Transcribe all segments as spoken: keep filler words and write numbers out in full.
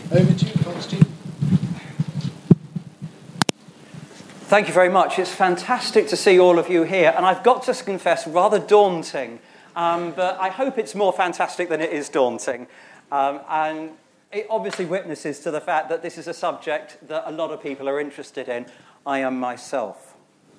Over to you, Constantine. Thank you very much. It's fantastic to see all of you here, and I've got to confess, rather daunting, um, but I hope it's more fantastic than it is daunting. Um, and it obviously witnesses to the fact that this is a subject that a lot of people are interested in. I am myself.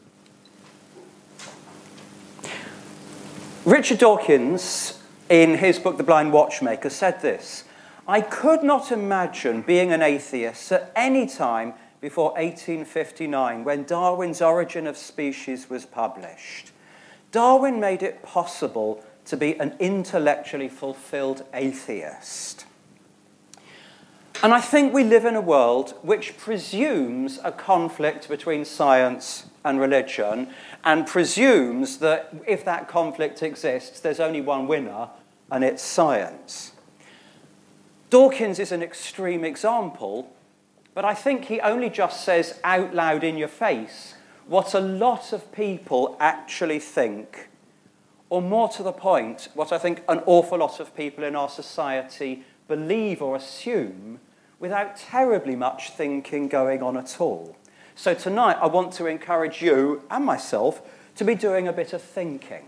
Richard Dawkins, in his book The Blind Watchmaker, said this: "I could not imagine being an atheist at any time before eighteen fifty-nine, when Darwin's Origin of Species was published. Darwin made it possible to be an intellectually fulfilled atheist." And I think we live in a world which presumes a conflict between science and religion, and presumes that if that conflict exists, there's only one winner, and it's science. Dawkins is an extreme example, but I think he only just says out loud in your face what a lot of people actually think, or more to the point, what I think an awful lot of people in our society believe or assume without terribly much thinking going on at all. So tonight I want to encourage you and myself to be doing a bit of thinking.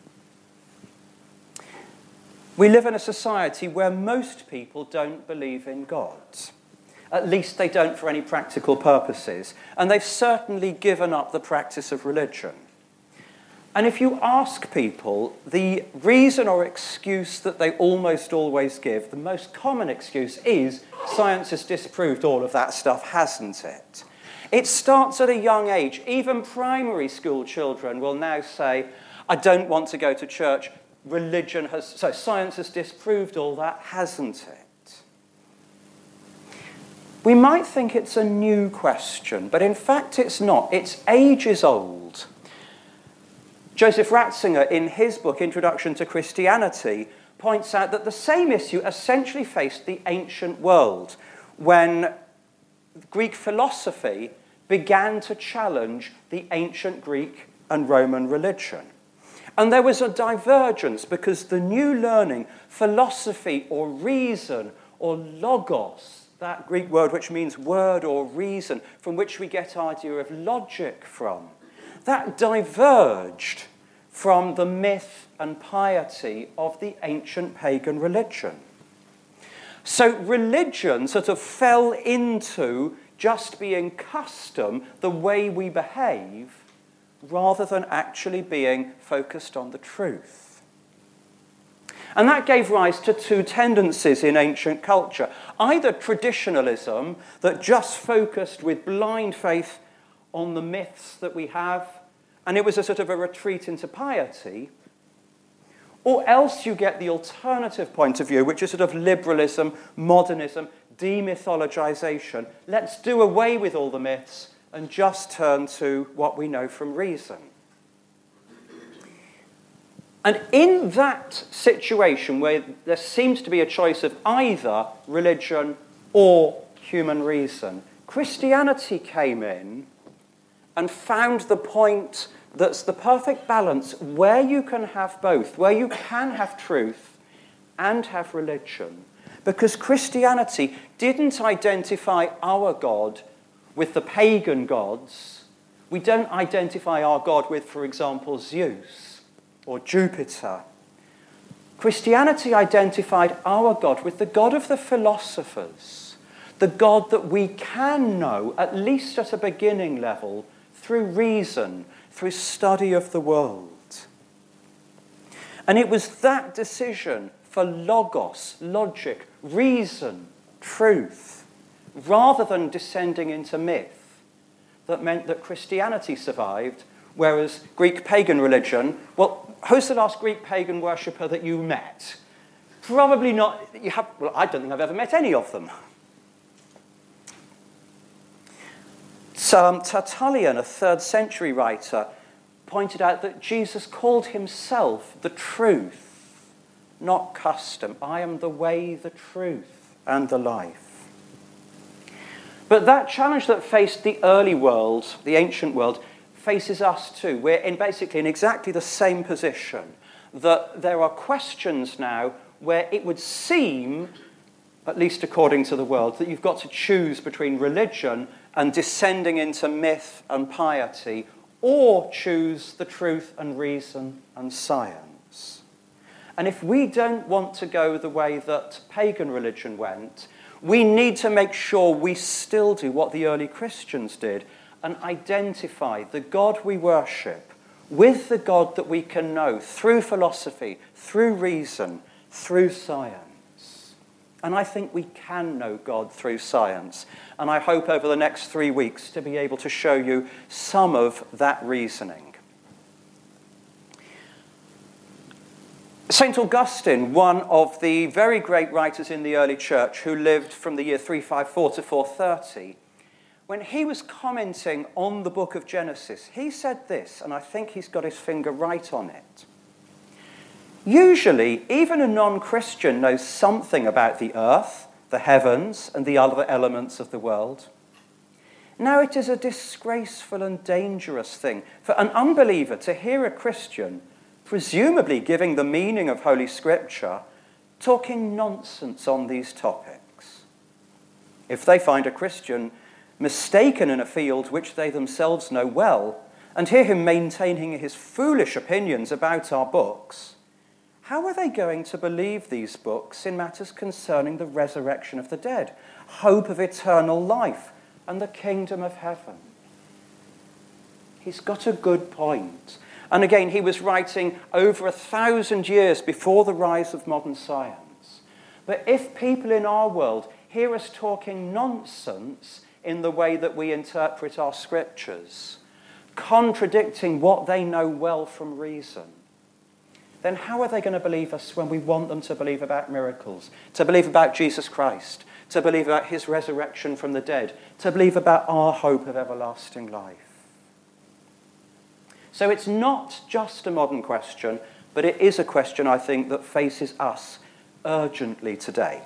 We live in a society where most people don't believe in God. At least they don't for any practical purposes. And they've certainly given up the practice of religion. And if you ask people, the reason or excuse that they almost always give, the most common excuse is, science has disproved all of that stuff, hasn't it? It starts at a young age. Even primary school children will now say, I don't want to go to church. Religion has, so science has disproved all that, hasn't it? We might think it's a new question, but in fact it's not. It's ages old. Joseph Ratzinger, in his book, Introduction to Christianity, points out that the same issue essentially faced the ancient world when Greek philosophy began to challenge the ancient Greek and Roman religion. And there was a divergence because the new learning, philosophy or reason or logos, that Greek word which means word or reason, from which we get our idea of logic from, that diverged from the myth and piety of the ancient pagan religion. So religion sort of fell into just being custom, the way we behave, rather than actually being focused on the truth. And that gave rise to two tendencies in ancient culture. Either traditionalism, that just focused with blind faith on the myths that we have, and it was a sort of a retreat into piety, or else you get the alternative point of view, which is sort of liberalism, modernism, demythologization. Let's do away with all the myths and just turn to what we know from reason. And in that situation where there seems to be a choice of either religion or human reason, Christianity came in and found the point that's the perfect balance where you can have both, where you can have truth and have religion. Because Christianity didn't identify our God with the pagan gods. We don't identify our God with, for example, Zeus or Jupiter. Christianity identified our God with the God of the philosophers, the God that we can know, at least at a beginning level, through reason, through study of the world. And it was that decision for logos, logic, reason, truth, rather than descending into myth, that meant that Christianity survived, whereas Greek pagan religion, well, who's the last Greek pagan worshipper that you met? Probably not, you have, well, I don't think I've ever met any of them. So, um, Tertullian, a third century writer, pointed out that Jesus called himself the truth, not custom. I am the way, the truth, and the life. But that challenge that faced the early world, the ancient world, faces us too. We're in basically in exactly the same position, that there are questions now where it would seem at least according to the world, that you've got to choose between religion and descending into myth and piety, or choose the truth and reason and science. And if we don't want to go the way that pagan religion went, we need to make sure we still do what the early Christians did and identify the God we worship with the God that we can know through philosophy, through reason, through science. And I think we can know God through science. And I hope over the next three weeks to be able to show you some of that reasoning. Saint Augustine, one of the very great writers in the early church who lived from the year three fifty-four to four thirty, when he was commenting on the book of Genesis, he said this, and I think he's got his finger right on it. Usually, even a non-Christian knows something about the earth, the heavens, and the other elements of the world. Now it is a disgraceful and dangerous thing for an unbeliever to hear a Christian, presumably giving the meaning of Holy Scripture, talking nonsense on these topics. If they find a Christian mistaken in a field which they themselves know well, and hear him maintaining his foolish opinions about our books, how are they going to believe these books in matters concerning the resurrection of the dead, hope of eternal life, and the kingdom of heaven? He's got a good point. And again, he was writing over a thousand years before the rise of modern science. But if people in our world hear us talking nonsense in the way that we interpret our scriptures, contradicting what they know well from reason, then how are they going to believe us when we want them to believe about miracles, to believe about Jesus Christ, to believe about his resurrection from the dead, to believe about our hope of everlasting life? So it's not just a modern question, but it is a question, I think, that faces us urgently today.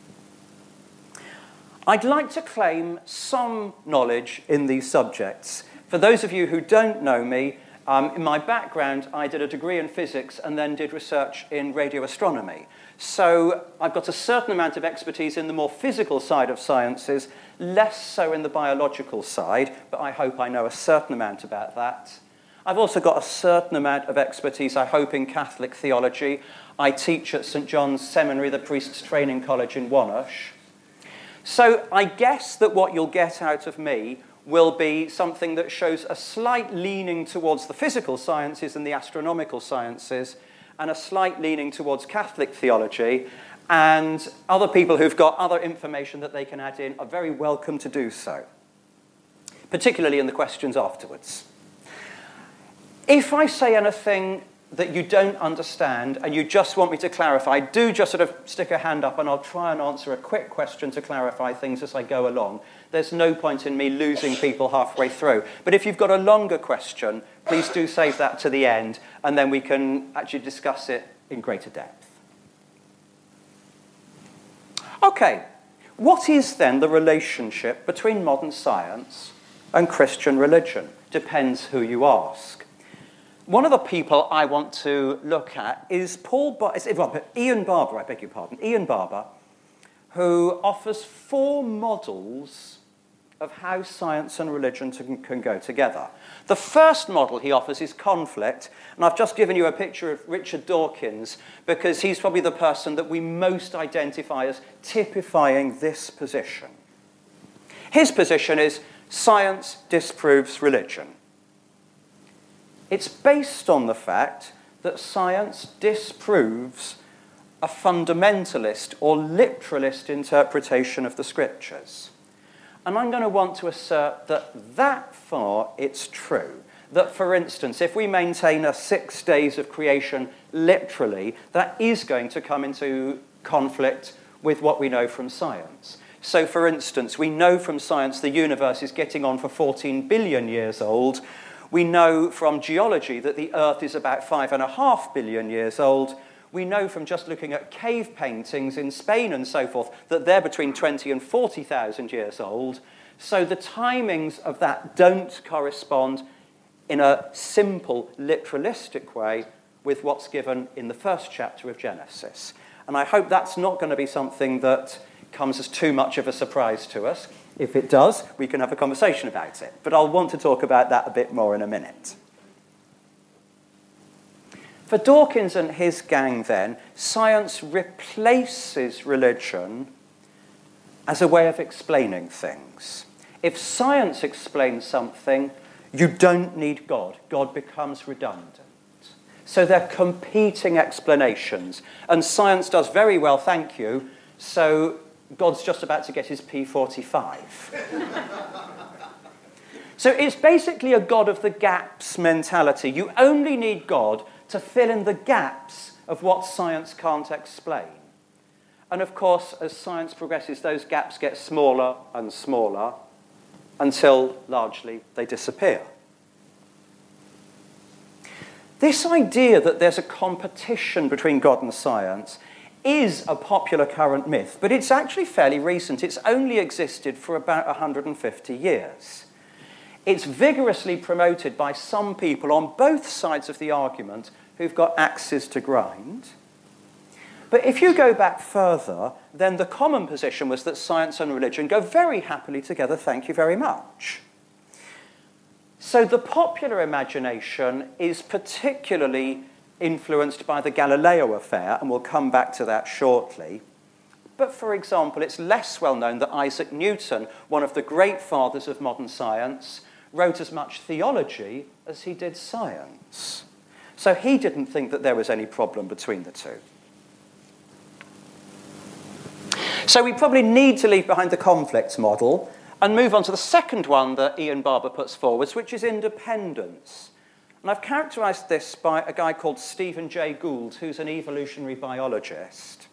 I'd like to claim some knowledge in these subjects. For those of you who don't know me, um, in my background, I did a degree in physics and then did research in radio astronomy. So I've got a certain amount of expertise in the more physical side of sciences, less so in the biological side, but I hope I know a certain amount about that. I've also got a certain amount of expertise, I hope, in Catholic theology. I teach at St John's Seminary, the Priest's Training College in Wonersh. So I guess that what you'll get out of me will be something that shows a slight leaning towards the physical sciences and the astronomical sciences, and a slight leaning towards Catholic theology, and other people who've got other information that they can add in are very welcome to do so, particularly in the questions afterwards. If I say anything that you don't understand and you just want me to clarify, do just sort of stick a hand up and I'll try and answer a quick question to clarify things as I go along. There's no point in me losing people halfway through. But if you've got a longer question, please do save that to the end and then we can actually discuss it in greater depth. Okay, what is then the relationship between modern science and Christian religion? Depends who you ask. One of the people I want to look at is Paul Bar- is Ian Barber, I beg your pardon, Ian Barber, who offers four models of how science and religion to, can go together. The first model he offers is conflict, and I've just given you a picture of Richard Dawkins because he's probably the person that we most identify as typifying this position. His position is science disproves religion. It's based on the fact that science disproves a fundamentalist or literalist interpretation of the scriptures. And I'm going to want to assert that that far it's true. That, for instance, if we maintain a six days of creation literally, that is going to come into conflict with what we know from science. So, for instance, we know from science the universe is getting on for fourteen billion years old. We know from geology that the Earth is about five and a half billion years old. We know from just looking at cave paintings in Spain and so forth that they're between twenty and forty thousand years old. So the timings of that don't correspond in a simple, literalistic way with what's given in the first chapter of Genesis. And I hope that's not going to be something that comes as too much of a surprise to us. If it does, we can have a conversation about it. But I'll want to talk about that a bit more in a minute. For Dawkins and his gang, then, science replaces religion as a way of explaining things. If science explains something, you don't need God. God becomes redundant. So they're competing explanations. And science does very well, thank you, so God's just about to get his P forty-five. So it's basically a God of the gaps mentality. You only need God to fill in the gaps of what science can't explain. And of course, as science progresses, those gaps get smaller and smaller until, largely, they disappear. This idea that there's a competition between God and science is a popular current myth, but it's actually fairly recent. It's only existed for about one hundred fifty years. It's vigorously promoted by some people on both sides of the argument who've got axes to grind. But if you go back further, then the common position was that science and religion go very happily together, thank you very much. So the popular imagination is particularly influenced by the Galileo affair, and we'll come back to that shortly. But for example, it's less well known that Isaac Newton, one of the great fathers of modern science, wrote as much theology as he did science. So he didn't think that there was any problem between the two. So we probably need to leave behind the conflict model and move on to the second one that Ian Barber puts forward, which is independence. And I've characterised this by a guy called Stephen Jay Gould, who's an evolutionary biologist.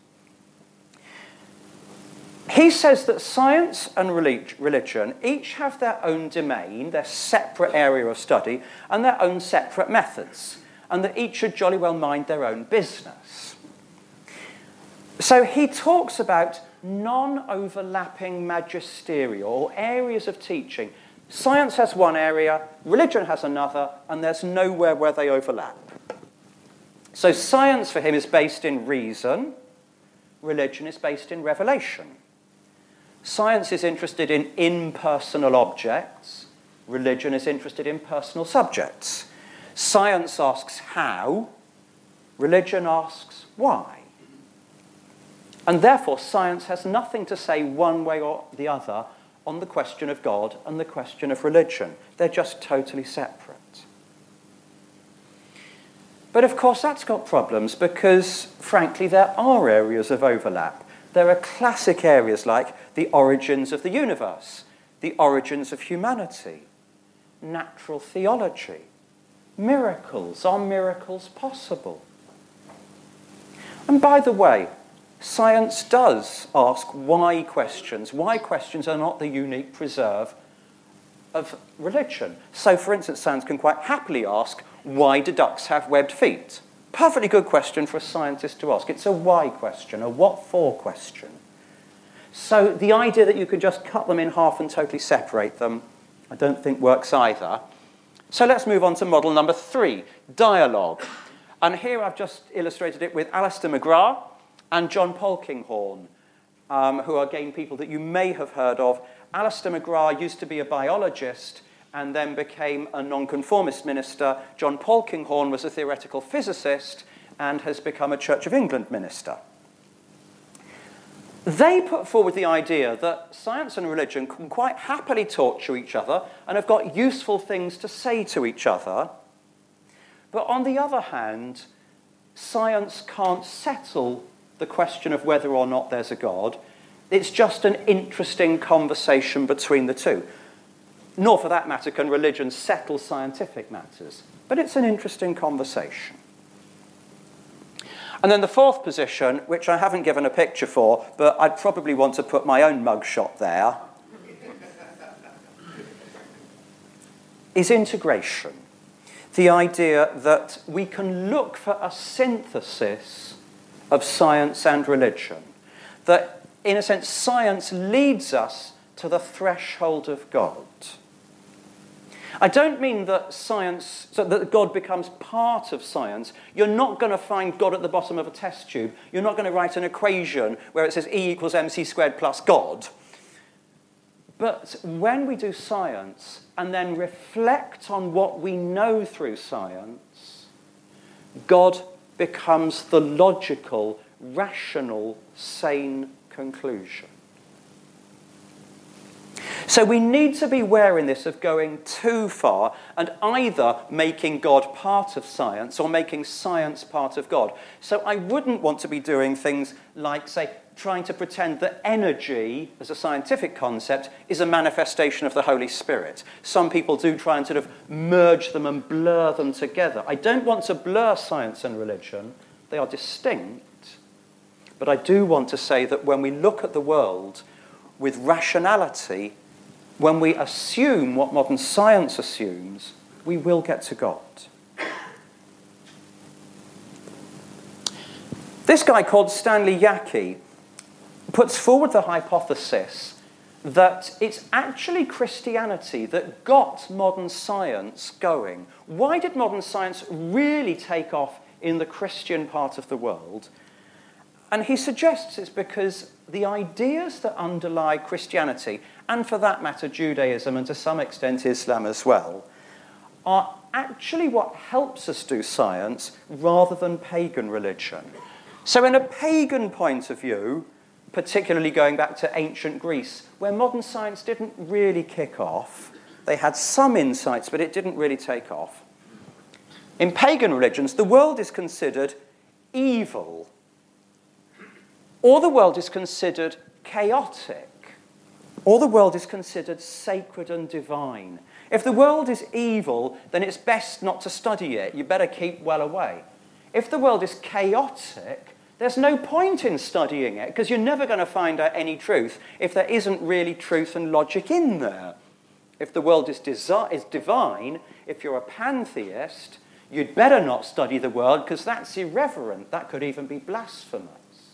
He says that science and religion each have their own domain, their separate area of study, and their own separate methods, and that each should jolly well mind their own business. So he talks about non-overlapping magisterial, or areas of teaching. Science has one area, religion has another, and there's nowhere where they overlap. So science for him is based in reason, religion is based in revelation. Science is interested in impersonal objects, religion is interested in personal subjects. Science asks how, religion asks why. And therefore, science has nothing to say one way or the other on the question of God and the question of religion. They're just totally separate. But of course, that's got problems because, frankly, there are areas of overlap. There are classic areas like the origins of the universe, the origins of humanity, natural theology, miracles. Are miracles possible? And by the way, science does ask why questions. Why questions are not the unique preserve of religion. So, for instance, science can quite happily ask, why do ducks have webbed feet? Perfectly good question for a scientist to ask. It's a why question, a what for question. So the idea that you can just cut them in half and totally separate them, I don't think works either. So let's move on to model number three, dialogue. And here I've just illustrated it with Alistair McGrath and John Polkinghorne, um, who are again people that you may have heard of. Alistair McGrath used to be a biologist and then became a nonconformist minister. John Polkinghorne was a theoretical physicist and has become a Church of England minister. They put forward the idea that science and religion can quite happily talk to each other and have got useful things to say to each other. But on the other hand, science can't settle the question of whether or not there's a God. It's just an interesting conversation between the two. Nor, for that matter, can religion settle scientific matters. But it's an interesting conversation. And then the fourth position, which I haven't given a picture for, but I'd probably want to put my own mugshot there, is integration. The idea that we can look for a synthesis of science and religion. That, in a sense, science leads us to the threshold of God. I don't mean that science, so that God becomes part of science. You're not going to find God at the bottom of a test tube. You're not going to write an equation where it says E equals mc squared plus God. But when we do science and then reflect on what we know through science, God becomes the logical, rational, sane conclusion. So we need to be wary in this of going too far and either making God part of science or making science part of God. So I wouldn't want to be doing things like, say, trying to pretend that energy, as a scientific concept, is a manifestation of the Holy Spirit. Some people do try and sort of merge them and blur them together. I don't want to blur science and religion. They are distinct. But I do want to say that when we look at the world with rationality, when we assume what modern science assumes, we will get to God. This guy called Stanley Yaki puts forward the hypothesis that it's actually Christianity that got modern science going. Why did modern science really take off in the Christian part of the world? And he suggests it's because the ideas that underlie Christianity, and for that matter Judaism and to some extent Islam as well, are actually what helps us do science rather than pagan religion. So in a pagan point of view, particularly going back to ancient Greece, where modern science didn't really kick off, they had some insights, but it didn't really take off. In pagan religions, the world is considered evil, or the world is considered chaotic, or the world is considered sacred and divine. If the world is evil, then it's best not to study it. You better keep well away. If the world is chaotic, there's no point in studying it, because you're never going to find out any truth if there isn't really truth and logic in there. If the world is, desi- is divine, if you're a pantheist, you'd better not study the world, because that's irreverent. That could even be blasphemous.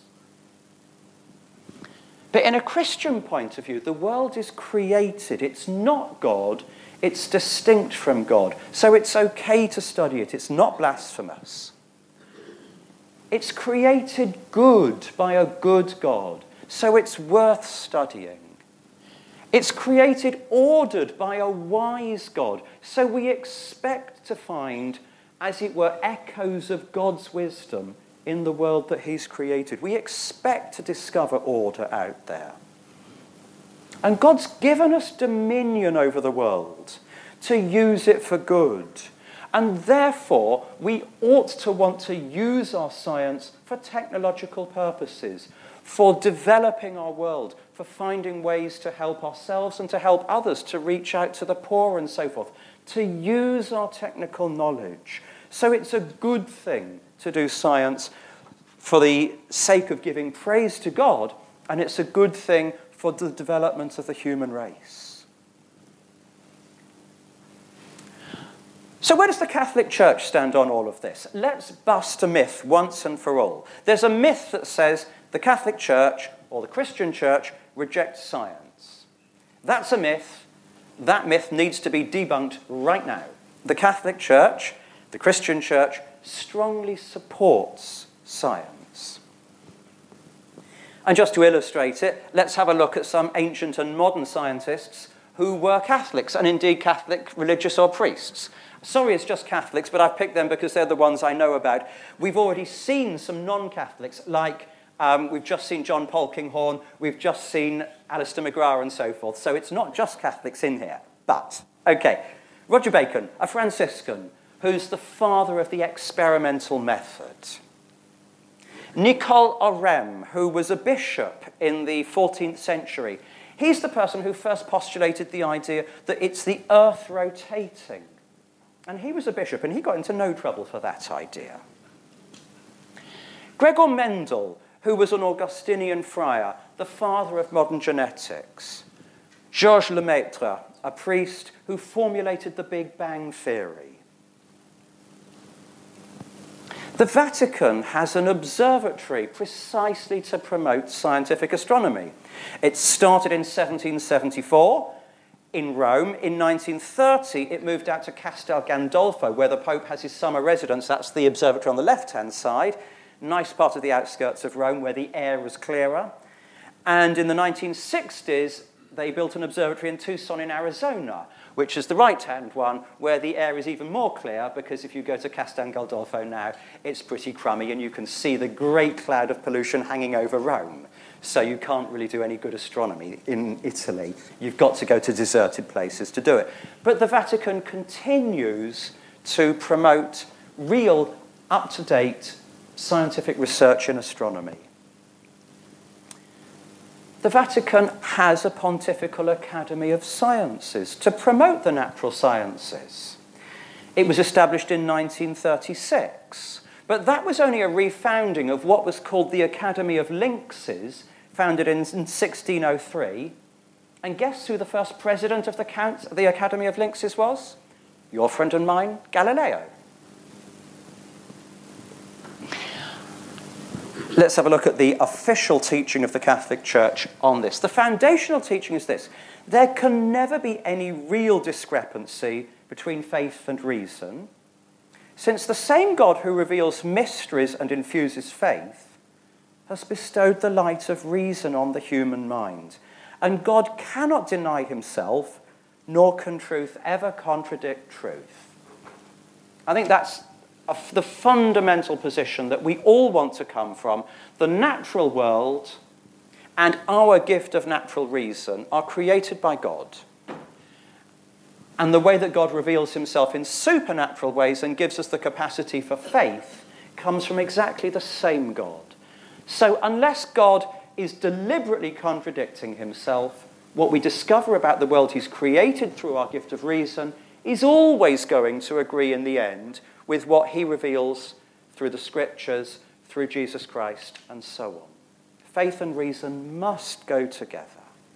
But in a Christian point of view, the world is created. It's not God. It's distinct from God. So it's okay to study it. It's not blasphemous. It's created good by a good God, so it's worth studying. It's created ordered by a wise God, so we expect to find, as it were, echoes of God's wisdom in the world that he's created. We expect to discover order out there. And God's given us dominion over the world to use it for good. And therefore, we ought to want to use our science for technological purposes, for developing our world, for finding ways to help ourselves and to help others, to reach out to the poor and so forth, to use our technical knowledge. So it's a good thing to do science for the sake of giving praise to God, and it's a good thing for the development of the human race. So where does the Catholic Church stand on all of this? Let's bust a myth once and for all. There's a myth that says the Catholic Church or the Christian Church rejects science. That's a myth. That myth needs to be debunked right now. The Catholic Church, the Christian Church, strongly supports science. And just to illustrate it, let's have a look at some ancient and modern scientists who were Catholics, and indeed Catholic religious or priests. Sorry, it's just Catholics, but I've picked them because they're the ones I know about. We've already seen some non-Catholics, like um, we've just seen John Polkinghorne, we've just seen Alistair McGrath and so forth. So it's not just Catholics in here. But, okay, Roger Bacon, a Franciscan, who's the father of the experimental method. Nicole Orem, who was a bishop in the fourteenth century. He's the person who first postulated the idea that it's the earth rotating. And he was a bishop, and he got into no trouble for that idea. Gregor Mendel, who was an Augustinian friar, the father of modern genetics. Georges Lemaitre, a priest who formulated the Big Bang theory. The Vatican has an observatory precisely to promote scientific astronomy. It started in seventeen seventy-four. in Rome. In nineteen thirty, it moved out to Castel Gandolfo, where the Pope has his summer residence. That's the observatory on the left-hand side. Nice part of the outskirts of Rome where the air was clearer. And in the nineteen sixties, they built an observatory in Tucson in Arizona, which is the right-hand one, where the air is even more clear, because if you go to Castel Gandolfo now, it's pretty crummy, and you can see the great cloud of pollution hanging over Rome. So you can't really do any good astronomy in Italy. You've got to go to deserted places to do it. But the Vatican continues to promote real, up-to-date scientific research in astronomy. The Vatican has a Pontifical Academy of Sciences to promote the natural sciences. It was established in nineteen thirty-six, but that was only a refounding of what was called the Academy of Lynxes, founded in sixteen oh three. And guess who the first president of the, Count, the Academy of Lynxes was? Your friend and mine, Galileo. Let's have a look at the official teaching of the Catholic Church on this. The foundational teaching is this: there can never be any real discrepancy between faith and reason, since the same God who reveals mysteries and infuses faith has bestowed the light of reason on the human mind. And God cannot deny himself, nor can truth ever contradict truth. I think that's the fundamental position that we all want to come from. The natural world and our gift of natural reason are created by God. And the way that God reveals himself in supernatural ways and gives us the capacity for faith comes from exactly the same God. So unless God is deliberately contradicting himself, what we discover about the world he's created through our gift of reason is always going to agree in the end with what he reveals through the scriptures, through Jesus Christ, and so on. Faith and reason must go together.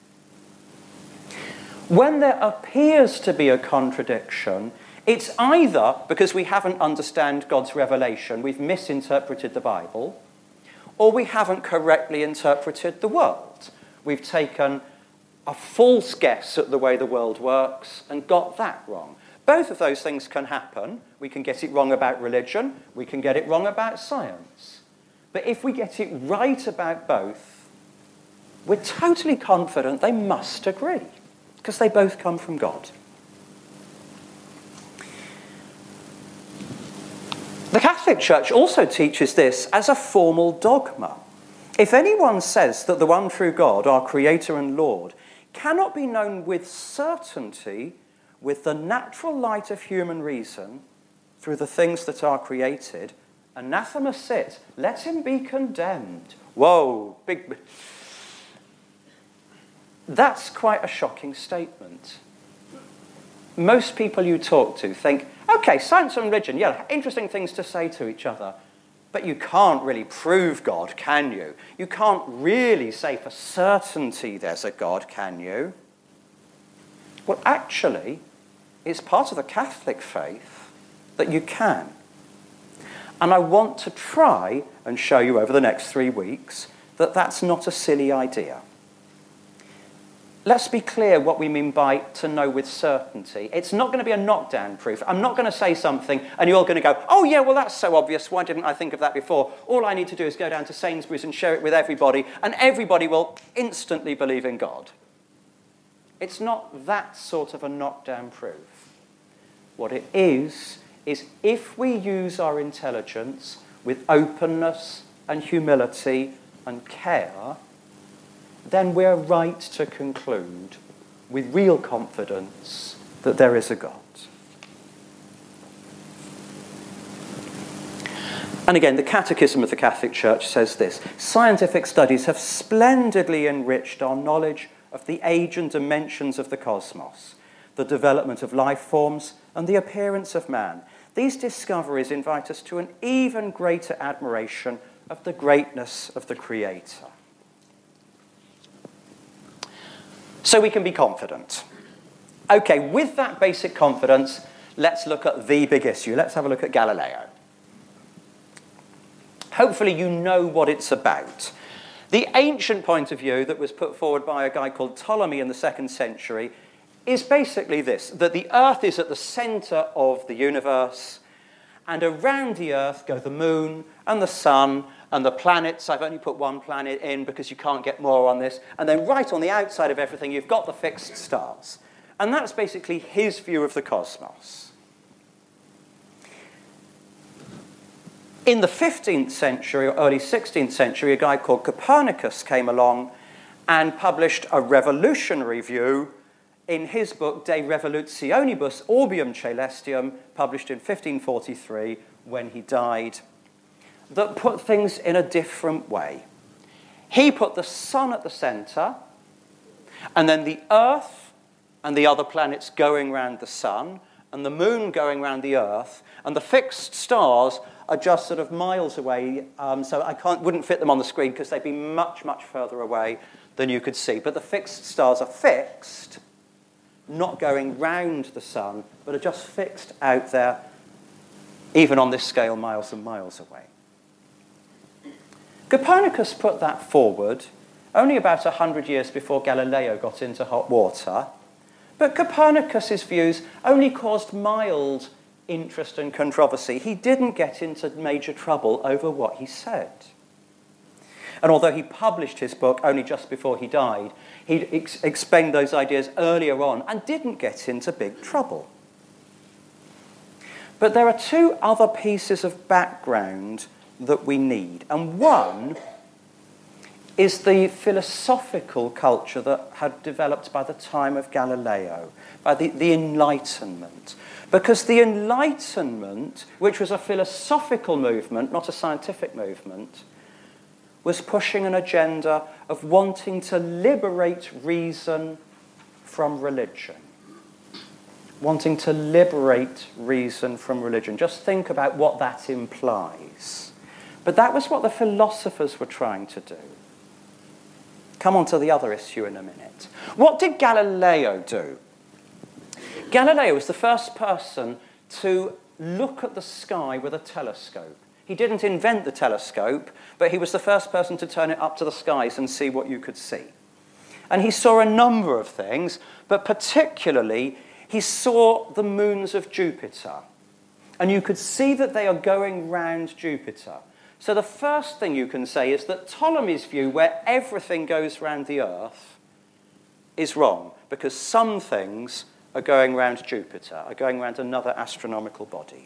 When there appears to be a contradiction, it's either because we haven't understood God's revelation, we've misinterpreted the Bible, or we haven't correctly interpreted the world. We've taken a false guess at the way the world works and got that wrong. Both of those things can happen. We can get it wrong about religion. We can get it wrong about science. But if we get it right about both, we're totally confident they must agree, because they both come from God. The Catholic Church also teaches this as a formal dogma. If anyone says that the one true God, our Creator and Lord, cannot be known with certainty with the natural light of human reason through the things that are created, anathema sit, let him be condemned. Whoa, big... That's quite a shocking statement. Most people you talk to think, okay, science and religion, yeah, interesting things to say to each other, but you can't really prove God, can you? You can't really say for certainty there's a God, can you? Well, actually, it's part of the Catholic faith that you can. And I want to try and show you over the next three weeks that that's not a silly idea. Let's be clear what we mean by to know with certainty. It's not going to be a knockdown proof. I'm not going to say something and you're all going to go, oh yeah, well that's so obvious, why didn't I think of that before? All I need to do is go down to Sainsbury's and share it with everybody, and everybody will instantly believe in God. It's not that sort of a knockdown proof. What it is, is if we use our intelligence with openness and humility and care, then we're right to conclude with real confidence that there is a God. And again, the Catechism of the Catholic Church says this: scientific studies have splendidly enriched our knowledge of the age and dimensions of the cosmos, the development of life forms, and the appearance of man. These discoveries invite us to an even greater admiration of the greatness of the Creator. So we can be confident. Okay, with that basic confidence, let's look at the big issue. Let's have a look at Galileo. Hopefully you know what it's about. The ancient point of view that was put forward by a guy called Ptolemy in the second century is basically this, that the Earth is at the centre of the universe, and around the Earth go the moon and the sun and the planets. I've only put one planet in because you can't get more on this. And then right on the outside of everything, you've got the fixed stars. And that's basically his view of the cosmos. In the fifteenth century or early sixteenth century, a guy called Copernicus came along and published a revolutionary view in his book De Revolutionibus Orbium Caelestium, published in fifteen forty-three when he died, that put things in a different way. He put the sun at the centre, and then the Earth and the other planets going round the sun, and the moon going round the Earth, and the fixed stars are just sort of miles away, um, so I can't, wouldn't fit them on the screen because they'd be much, much further away than you could see. But the fixed stars are fixed, not going round the sun, but are just fixed out there, even on this scale, miles and miles away. Copernicus put that forward only about one hundred years before Galileo got into hot water, but Copernicus's views only caused mild interest and controversy. He didn't get into major trouble over what he said. And although he published his book only just before he died, he ex- explained those ideas earlier on and didn't get into big trouble. But there are two other pieces of background that we need. And one is the philosophical culture that had developed by the time of Galileo, by the, the Enlightenment. Because the Enlightenment, which was a philosophical movement, not a scientific movement, was pushing an agenda of wanting to liberate reason from religion. Wanting to liberate reason from religion. Just think about what that implies. But that was what the philosophers were trying to do. Come on to the other issue in a minute. What did Galileo do? Galileo was the first person to look at the sky with a telescope. He didn't invent the telescope, but he was the first person to turn it up to the skies and see what you could see. And he saw a number of things, but particularly he saw the moons of Jupiter. And you could see that they are going round Jupiter. So the first thing you can say is that Ptolemy's view, where everything goes round the Earth, is wrong, because some things are going round Jupiter, are going round another astronomical body.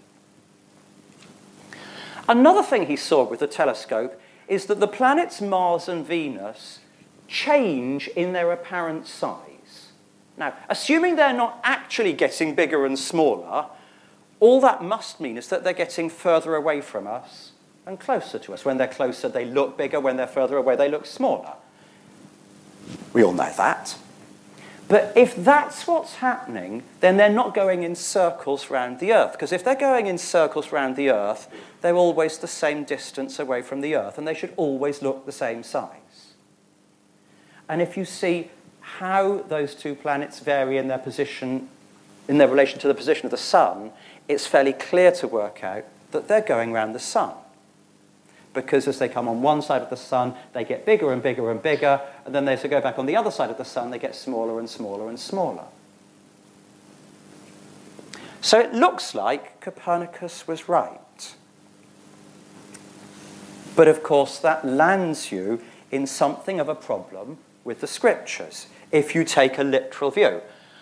Another thing he saw with the telescope is that the planets Mars and Venus change in their apparent size. Now, assuming they're not actually getting bigger and smaller, all that must mean is that they're getting further away from us and closer to us. When they're closer, they look bigger. When they're further away, they look smaller. We all know that. But if that's what's happening, then they're not going in circles round the Earth. Because if they're going in circles round the Earth, they're always the same distance away from the Earth, and they should always look the same size. And if you see how those two planets vary in their position, in their relation to the position of the sun, it's fairly clear to work out that they're going round the sun. Because as they come on one side of the sun, they get bigger and bigger and bigger, and then as they go back on the other side of the sun, they get smaller and smaller and smaller. So it looks like Copernicus was right. But of course, that lands you in something of a problem with the scriptures, if you take a literal view.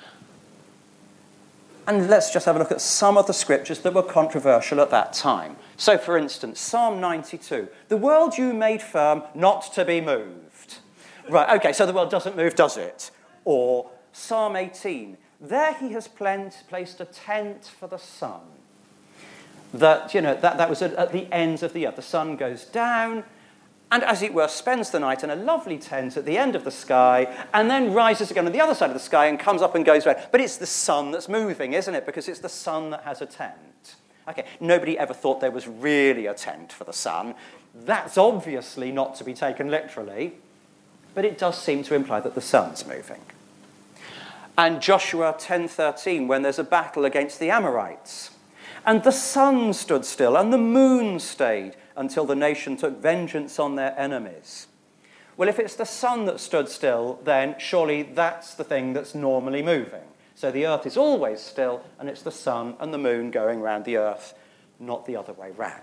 And let's just have a look at some of the scriptures that were controversial at that time. So, for instance, Psalm ninety-two. The world you made firm, not to be moved. Right, okay, so the world doesn't move, does it? Or Psalm eighteen. There he has placed a tent for the sun. That, you know, that, that was at, at the ends of the earth. The sun goes down, and as it were, spends the night in a lovely tent at the end of the sky, and then rises again on the other side of the sky and comes up and goes around. But it's the sun that's moving, isn't it? Because it's the sun that has a tent. Okay, nobody ever thought there was really a tent for the sun. That's obviously not to be taken literally, but it does seem to imply that the sun's moving. And Joshua ten thirteen, when there's a battle against the Amorites, and the sun stood still and the moon stayed until the nation took vengeance on their enemies. Well, if it's the sun that stood still, then surely that's the thing that's normally moving. So the earth is always still, and it's the sun and the moon going round the earth, not the other way round.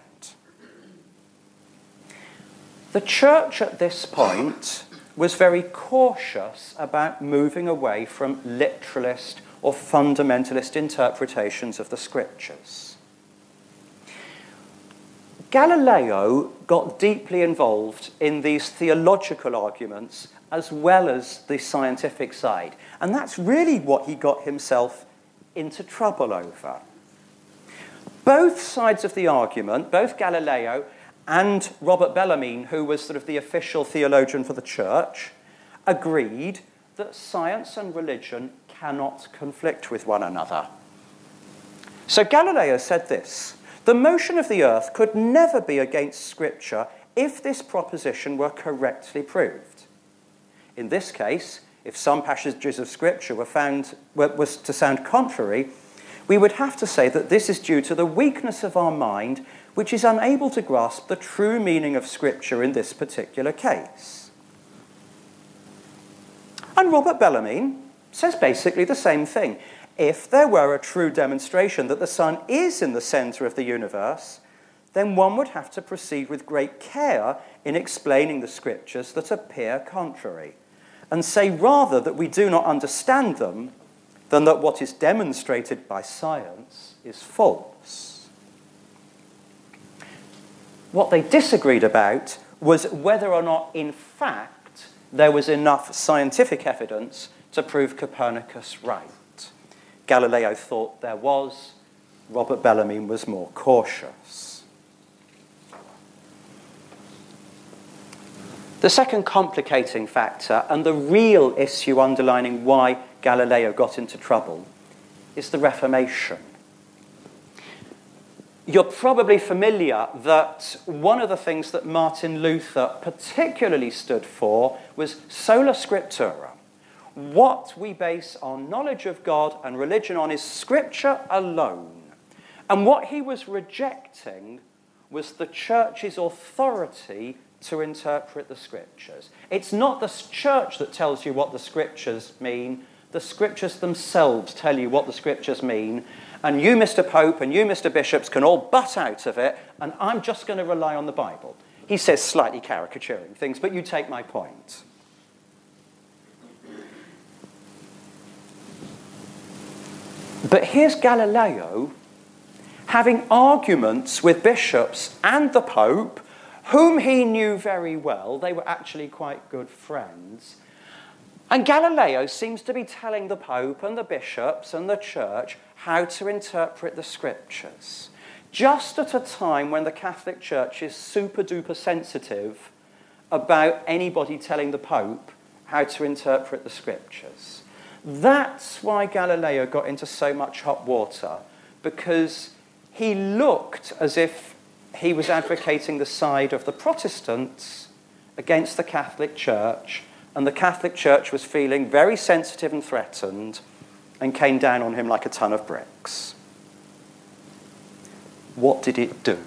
The church at this point was very cautious about moving away from literalist or fundamentalist interpretations of the scriptures. Galileo got deeply involved in these theological arguments as well as the scientific side, and that's really what he got himself into trouble over. Both sides of the argument, both Galileo and Robert Bellarmine, who was sort of the official theologian for the church, agreed that science and religion cannot conflict with one another. So Galileo said this: the motion of the earth could never be against Scripture if this proposition were correctly proved. In this case, if some passages of Scripture were found were, was to sound contrary, we would have to say that this is due to the weakness of our mind, which is unable to grasp the true meaning of Scripture in this particular case. And Robert Bellarmine says basically the same thing. If there were a true demonstration that the sun is in the centre of the universe, then one would have to proceed with great care in explaining the Scriptures that appear contrary, and say rather that we do not understand them than that what is demonstrated by science is false. What they disagreed about was whether or not, in fact, there was enough scientific evidence to prove Copernicus right. Galileo thought there was. Robert Bellarmine was more cautious. The second complicating factor, and the real issue underlining why Galileo got into trouble, is the Reformation. You're probably familiar that one of the things that Martin Luther particularly stood for was sola scriptura. What we base our knowledge of God and religion on is Scripture alone. And what he was rejecting was the church's authority to interpret the Scriptures. It's not the church that tells you what the Scriptures mean. The Scriptures themselves tell you what the Scriptures mean. And you, Mister Pope, and you, Mister Bishops, can all butt out of it, and I'm just going to rely on the Bible. He says slightly caricaturing things, but you take my point. But here's Galileo having arguments with bishops and the Pope, whom he knew very well. They were actually quite good friends. And Galileo seems to be telling the Pope and the bishops and the church how to interpret the Scriptures, just at a time when the Catholic Church is super-duper sensitive about anybody telling the Pope how to interpret the Scriptures. That's why Galileo got into so much hot water, because he looked as if he was advocating the side of the Protestants against the Catholic Church, and the Catholic Church was feeling very sensitive and threatened and came down on him like a ton of bricks. What did it do?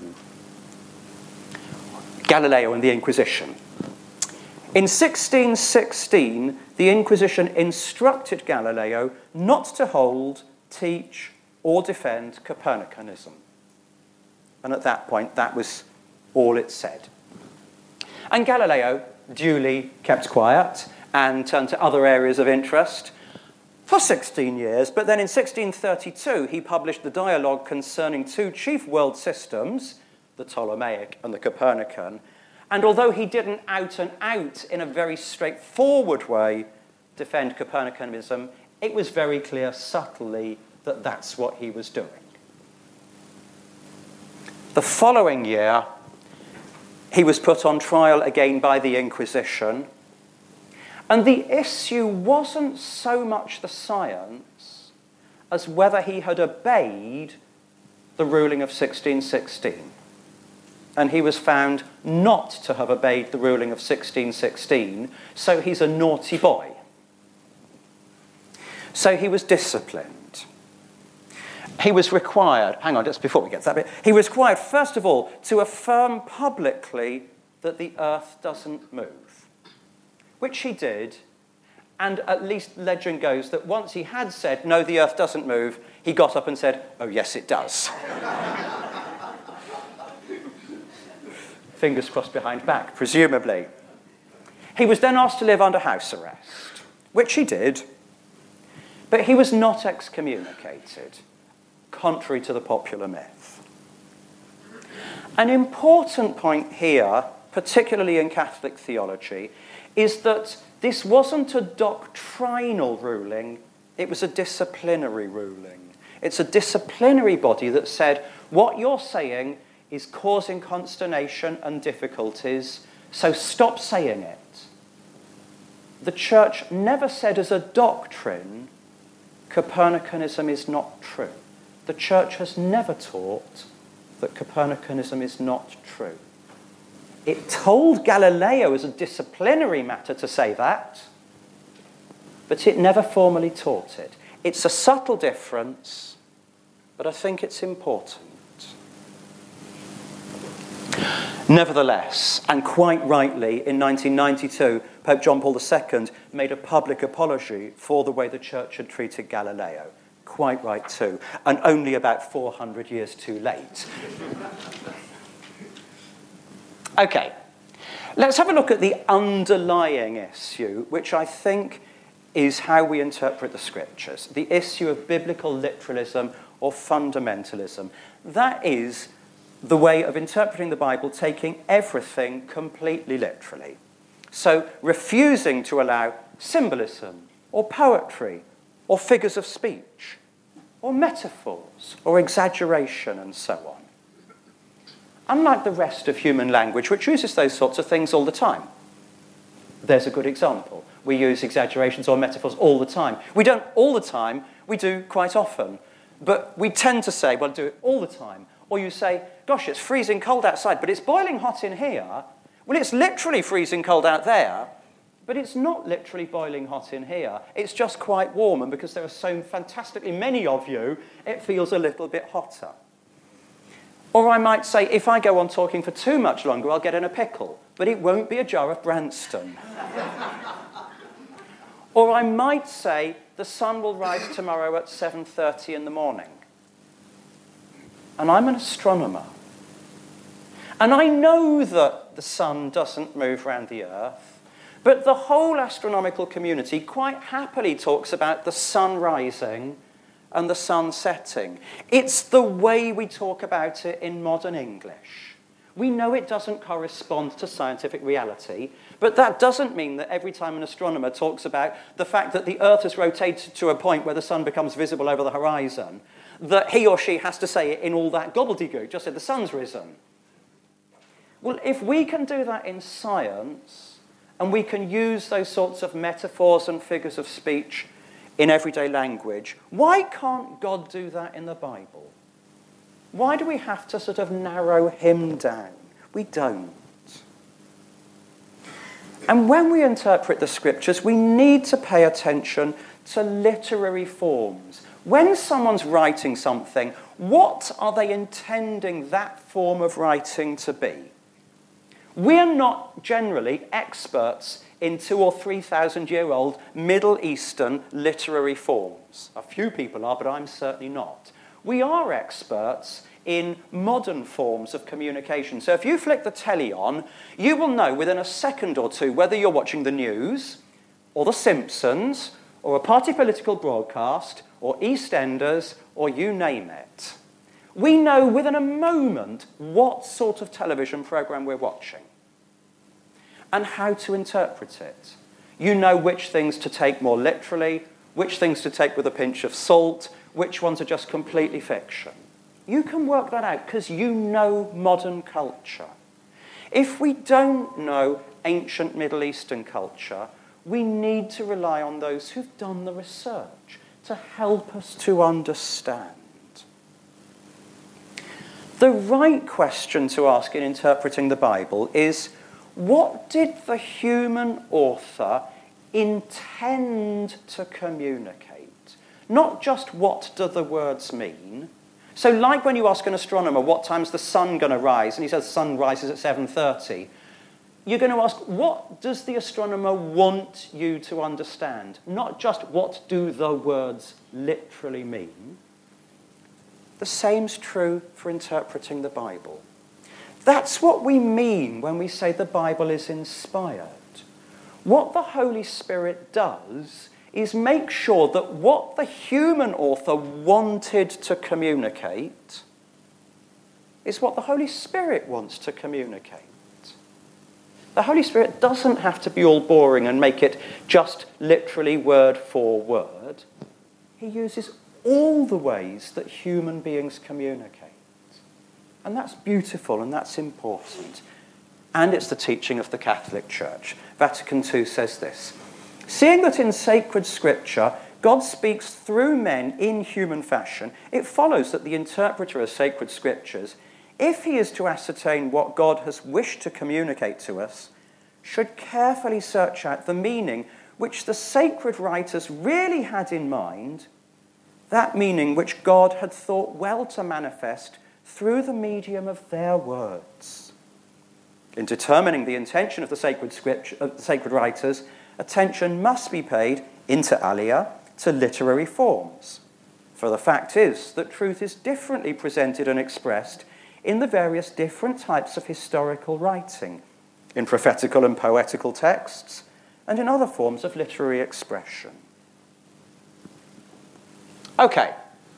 Galileo and the Inquisition. In sixteen sixteen, the Inquisition instructed Galileo not to hold, teach, or defend Copernicanism. And at that point, that was all it said. And Galileo duly kept quiet and turned to other areas of interest for sixteen years. But then in sixteen thirty-two, he published the dialogue concerning two chief world systems, the Ptolemaic and the Copernican. And although he didn't out and out, in a very straightforward way, defend Copernicanism, it was very clear subtly that that's what he was doing. The following year, he was put on trial again by the Inquisition. And the issue wasn't so much the science as whether he had obeyed the ruling of sixteen sixteen. And he was found not to have obeyed the ruling of sixteen sixteen, so he's a naughty boy. So he was disciplined. He was required, hang on, just before we get to that bit, he was required, first of all, to affirm publicly that the earth doesn't move, which he did, And at least legend goes that once he had said, no, the earth doesn't move, he got up and said, oh, yes, it does. Fingers crossed behind back, presumably. He was then asked to live under house arrest, which he did, but he was not excommunicated, contrary to the popular myth. An important point here, particularly in Catholic theology, is that this wasn't a doctrinal ruling, it was a disciplinary ruling. It's a disciplinary body that said, what you're saying is causing consternation and difficulties, so stop saying it. The Church never said as a doctrine, Copernicanism is not true. The Church has never taught that Copernicanism is not true. It told Galileo as a disciplinary matter to say that, but it never formally taught it. It's a subtle difference, but I think it's important. Nevertheless, and quite rightly, in nineteen ninety-two, Pope John Paul the Second made a public apology for the way the Church had treated Galileo. Quite right too, and only about four hundred years too late. Okay, let's have a look at the underlying issue, which I think is how we interpret the Scriptures, the issue of biblical literalism or fundamentalism. That is the way of interpreting the Bible, taking everything completely literally. So refusing to allow symbolism or poetry or figures of speech or metaphors or exaggeration and so on. Unlike the rest of human language, which uses those sorts of things all the time. There's a good example. We use exaggerations or metaphors all the time. We don't all the time, we do quite often. But we tend to say, well, do it all the time. Or you say, gosh, it's freezing cold outside, but it's boiling hot in here. Well, it's literally freezing cold out there, but it's not literally boiling hot in here. It's just quite warm, and because there are so fantastically many of you, it feels a little bit hotter. Or I might say, if I go on talking for too much longer, I'll get in a pickle, but it won't be a jar of Branston. Or I might say, the sun will rise tomorrow at seven thirty in the morning. And I'm an astronomer. And I know that the sun doesn't move around the earth, but the whole astronomical community quite happily talks about the sun rising and the sun setting. It's the way we talk about it in modern English. We know it doesn't correspond to scientific reality, but that doesn't mean that every time an astronomer talks about the fact that the Earth has rotated to a point where the sun becomes visible over the horizon, that he or she has to say it in all that gobbledygook, just say the sun's risen. Well, if we can do that in science, and we can use those sorts of metaphors and figures of speech in everyday language, why can't God do that in the Bible? Why do we have to sort of narrow him down? We don't. And when we interpret the Scriptures, we need to pay attention to literary forms. When someone's writing something, what are they intending that form of writing to be? We're not generally experts in two or three thousand year old Middle Eastern literary forms. A few people are, but I'm certainly not. We are experts in modern forms of communication. So if you flick the telly on, you will know within a second or two whether you're watching the news, or The Simpsons, or a party political broadcast, or EastEnders, or you name it. We know within a moment what sort of television programme we're watching and how to interpret it. You know which things to take more literally, which things to take with a pinch of salt, which ones are just completely fiction. You can work that out because you know modern culture. If we don't know ancient Middle Eastern culture, we need to rely on those who've done the research to help us to understand. The right question to ask in interpreting the Bible is, what did the human author intend to communicate? Not just what do the words mean. So like when you ask an astronomer, what time's the sun going to rise? And he says the sun rises at seven thirty. you're going to ask, what does the astronomer want you to understand? Not just what do the words literally mean. The same's true for interpreting the Bible. That's what we mean when we say the Bible is inspired. What the Holy Spirit does is make sure that what the human author wanted to communicate is what the Holy Spirit wants to communicate. The Holy Spirit doesn't have to be all boring and make it just literally word for word. He uses all the ways that human beings communicate. And that's beautiful and that's important. And it's the teaching of the Catholic Church. Vatican Two says this: seeing that in sacred scripture God speaks through men in human fashion, it follows that the interpreter of sacred scriptures, if he is to ascertain what God has wished to communicate to us, should carefully search out the meaning which the sacred writers really had in mind, that meaning which God had thought well to manifest through the medium of their words. In determining the intention of the sacred scripture, of the sacred writers, attention must be paid, inter alia, to literary forms. For the fact is that truth is differently presented and expressed in the various different types of historical writing, in prophetical and poetical texts, and in other forms of literary expression. Okay.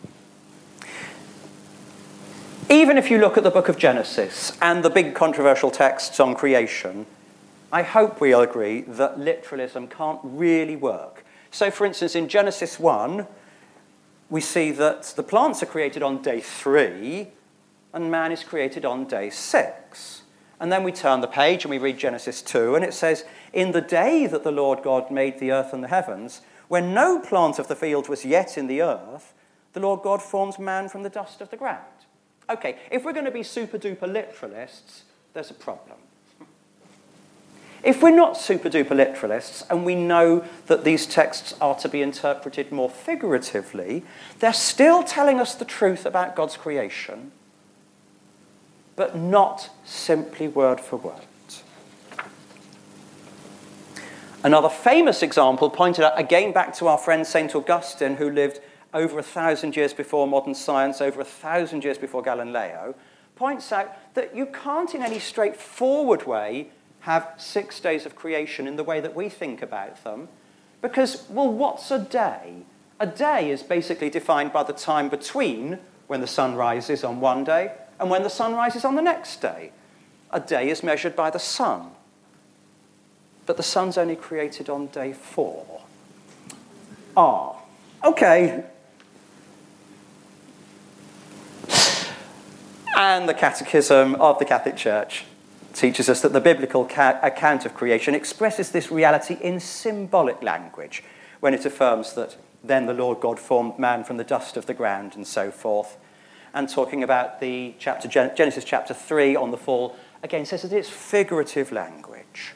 Even if you look at the book of Genesis and the big controversial texts on creation, I hope we'll agree that literalism can't really work. So, for instance, in Genesis one, we see that the plants are created on day three, and man is created on day six. And then we turn the page and we read Genesis two, and it says, in the day that the Lord God made the earth and the heavens, when no plant of the field was yet in the earth, the Lord God formed man from the dust of the ground. Okay, if we're going to be super-duper literalists, there's a problem. If we're not super-duper literalists and we know that these texts are to be interpreted more figuratively, they're still telling us the truth about God's creation, but not simply word for word. Another famous example, pointed out again back to our friend Saint Augustine, who lived over a thousand years before modern science, over a thousand years before Galileo, points out that you can't in any straightforward way have six days of creation in the way that we think about them, because, well, what's a day? A day is basically defined by the time between when the sun rises on one day and when the sun rises on the next day. A day is measured by the sun. But the sun's only created on day four. Ah, okay. And the Catechism of the Catholic Church teaches us that the biblical ca- account of creation expresses this reality in symbolic language when it affirms that then the Lord God formed man from the dust of the ground and so forth. And talking about the chapter Genesis chapter three on the fall, again says that it's figurative language.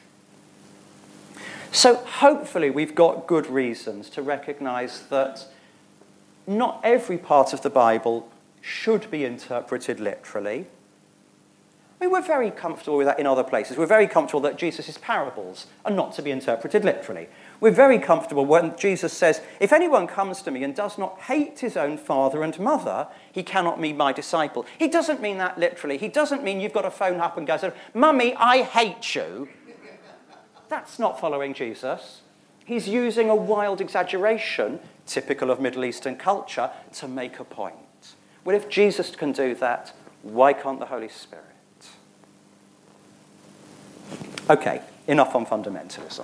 So hopefully we've got good reasons to recognise that not every part of the Bible should be interpreted literally. I mean, we're very comfortable with that in other places. We're very comfortable that Jesus' parables are not to be interpreted literally. We're very comfortable when Jesus says, if anyone comes to me and does not hate his own father and mother, he cannot be my disciple. He doesn't mean that literally. He doesn't mean you've got to phone up and go, Mummy, I hate you. That's not following Jesus. He's using a wild exaggeration, typical of Middle Eastern culture, to make a point. Well, if Jesus can do that, why can't the Holy Spirit? Okay, enough on fundamentalism.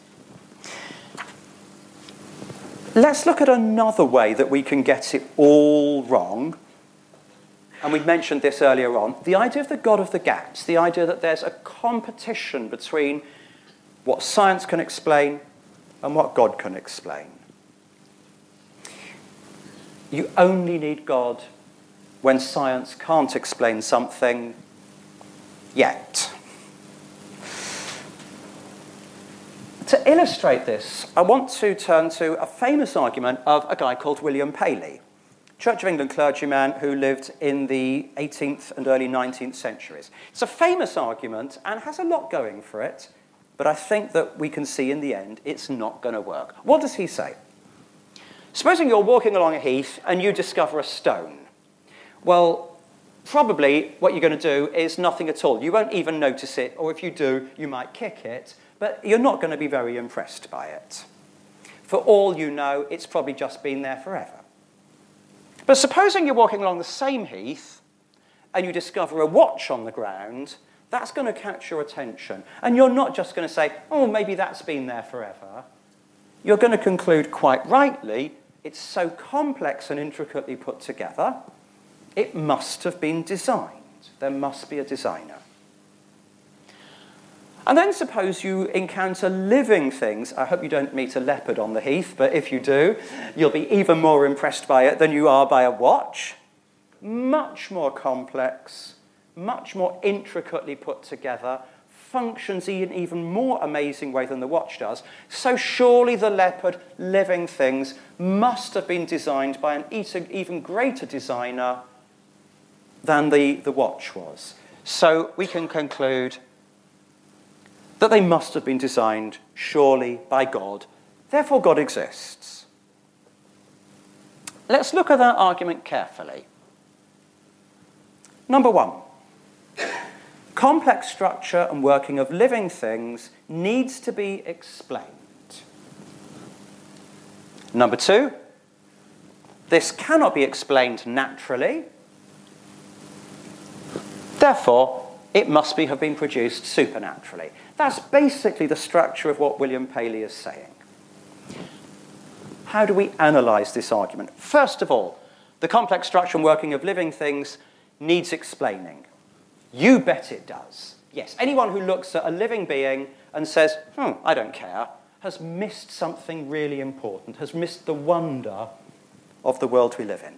Let's look at another way that we can get it all wrong. And we mentioned this earlier on. The idea of the God of the gaps, the idea that there's a competition between what science can explain and what God can explain. You only need God when science can't explain something yet. To illustrate this, I want to turn to a famous argument of a guy called William Paley. Church of England clergyman who lived in the eighteenth and early nineteenth centuries. It's a famous argument and has a lot going for it, but I think that we can see in the end it's not going to work. What does he say? Supposing you're walking along a heath and you discover a stone. Well, probably what you're going to do is nothing at all. You won't even notice it, or if you do, you might kick it, but you're not going to be very impressed by it. For all you know, it's probably just been there forever. But supposing you're walking along the same heath and you discover a watch on the ground, that's going to catch your attention. And you're not just going to say, oh, maybe that's been there forever. You're going to conclude quite rightly, it's so complex and intricately put together, it must have been designed. There must be a designer. And then suppose you encounter living things. I hope you don't meet a leopard on the heath, but if you do, you'll be even more impressed by it than you are by a watch. Much more complex, much more intricately put together, functions in an even more amazing way than the watch does. So surely the leopard, living things, must have been designed by an even greater designer than the, the watch was. So we can conclude that they must have been designed surely by God. Therefore, God exists. Let's look at that argument carefully. Number one, complex structure and working of living things needs to be explained. Number two, this cannot be explained naturally. Therefore, it must be, have been produced supernaturally. That's basically the structure of what William Paley is saying. How do we analyse this argument? First of all, the complex structure and working of living things needs explaining. You bet it does. Yes, anyone who looks at a living being and says, hmm, I don't care, has missed something really important, has missed the wonder of the world we live in.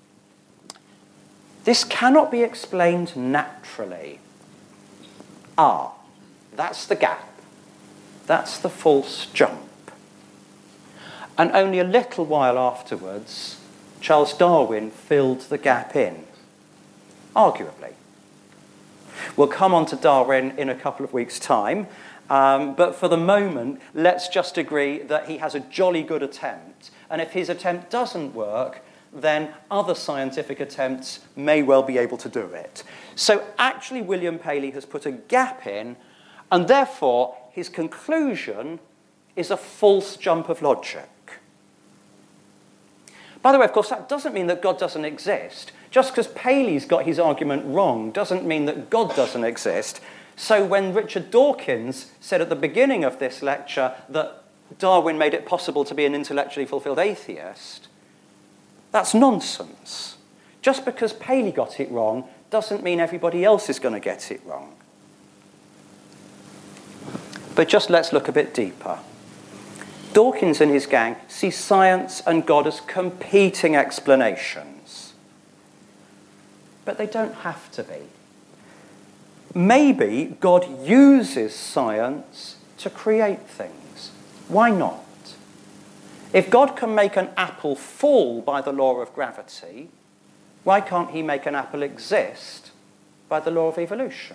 This cannot be explained naturally. Ah, that's the gap. That's the false jump. And only a little while afterwards, Charles Darwin filled the gap in, arguably. We'll come on to Darwin in a couple of weeks' time, um, but for the moment, let's just agree that he has a jolly good attempt. And if his attempt doesn't work, then other scientific attempts may well be able to do it. So actually, William Paley has put a gap in, and therefore his conclusion is a false jump of logic. By the way, of course, that doesn't mean that God doesn't exist. Just because Paley's got his argument wrong doesn't mean that God doesn't exist. So when Richard Dawkins said at the beginning of this lecture that Darwin made it possible to be an intellectually fulfilled atheist, that's nonsense. Just because Paley got it wrong doesn't mean everybody else is going to get it wrong. But just let's look a bit deeper. Dawkins and his gang see science and God as competing explanations. But they don't have to be. Maybe God uses science to create things. Why not? If God can make an apple fall by the law of gravity, why can't he make an apple exist by the law of evolution?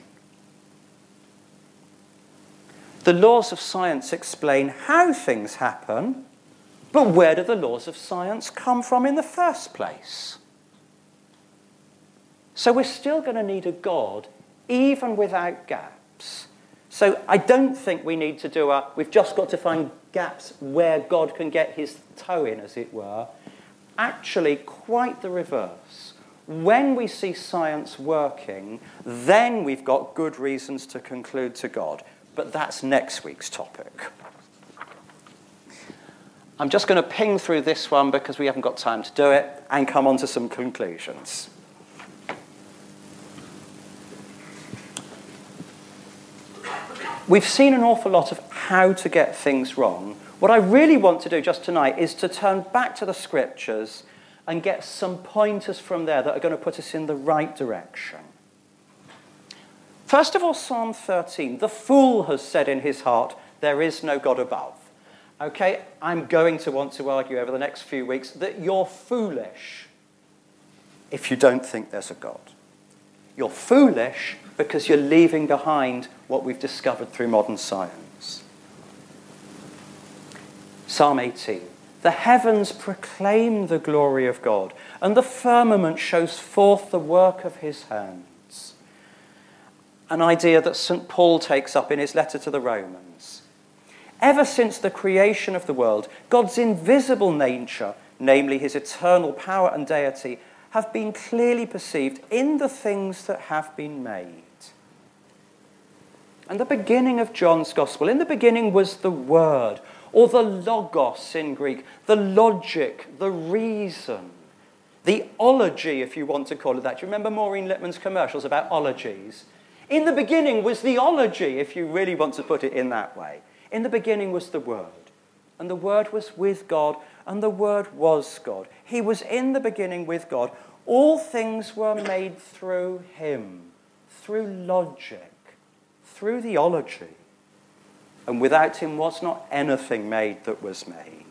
The laws of science explain how things happen, but where do the laws of science come from in the first place? So we're still going to need a God, even without gaps. So I don't think we need to do a, we've just got to find gaps where God can get his toe in, as it were. Actually, quite the reverse. When we see science working, then we've got good reasons to conclude to God. But that's next week's topic. I'm just going to ping through this one because we haven't got time to do it and come on to some conclusions. We've seen an awful lot of how to get things wrong. What I really want to do just tonight is to turn back to the scriptures and get some pointers from there that are going to put us in the right direction. First of all, Psalm thirteen. The fool has said in his heart, there is no God above. Okay, I'm going to want to argue over the next few weeks that you're foolish if you don't think there's a God. You're foolish because you're leaving behind what we've discovered through modern science. Psalm eighteen. The heavens proclaim the glory of God, and the firmament shows forth the work of his hands. An idea that Saint Paul takes up in his letter to the Romans. Ever since the creation of the world, God's invisible nature, namely his eternal power and deity, have been clearly perceived in the things that have been made. And the beginning of John's Gospel, in the beginning was the Word, or the logos in Greek, the logic, the reason, the ology, if you want to call it that. Do you remember Maureen Lipman's commercials about ologies? In the beginning was the ology, if you really want to put it in that way. In the beginning was the Word, and the Word was with God, and the Word was God. He was in the beginning with God. All things were made through him, through logic, through the ology. And without him was not anything made that was made.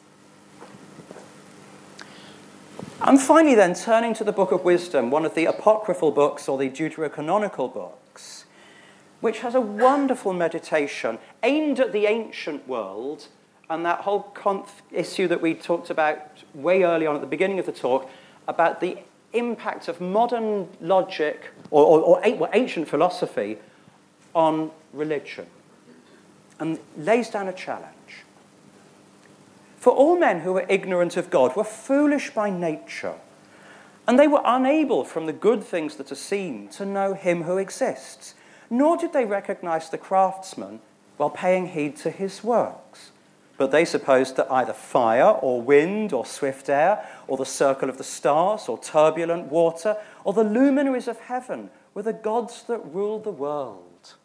And finally then, turning to the Book of Wisdom, one of the apocryphal books or the deuterocanonical books, which has a wonderful meditation aimed at the ancient world and that whole conf- issue that we talked about way early on at the beginning of the talk about the impact of modern logic or, or, or, or ancient philosophy on religion. And lays down a challenge. For all men who were ignorant of God were foolish by nature, and they were unable from the good things that are seen to know him who exists, nor did they recognize the craftsman while paying heed to his works. But they supposed that either fire or wind or swift air or the circle of the stars or turbulent water or the luminaries of heaven were the gods that ruled the world.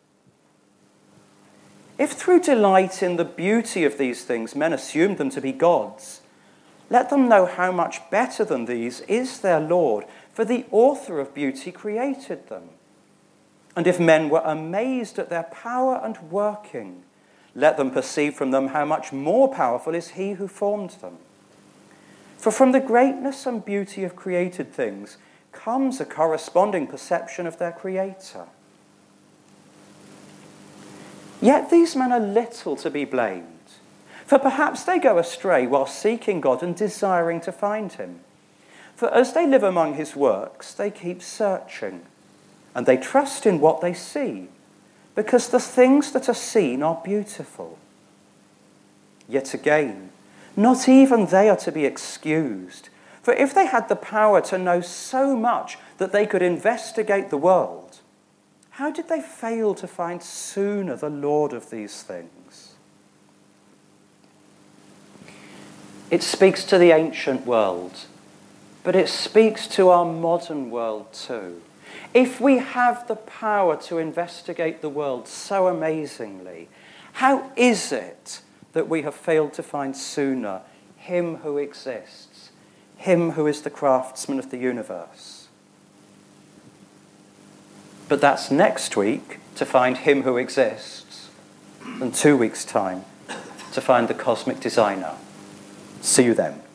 If through delight in the beauty of these things men assumed them to be gods, let them know how much better than these is their Lord, for the author of beauty created them. And if men were amazed at their power and working, let them perceive from them how much more powerful is he who formed them. For from the greatness and beauty of created things comes a corresponding perception of their Creator. Yet these men are little to be blamed, for perhaps they go astray while seeking God and desiring to find him. For as they live among his works, they keep searching, and they trust in what they see, because the things that are seen are beautiful. Yet again, not even they are to be excused, for if they had the power to know so much that they could investigate the world, how did they fail to find sooner the Lord of these things? It speaks to the ancient world, but it speaks to our modern world too. If we have the power to investigate the world so amazingly, how is it that we have failed to find sooner him who exists, him who is the craftsman of the universe? But that's next week to find him who exists, and two weeks' time to find the cosmic designer. See you then.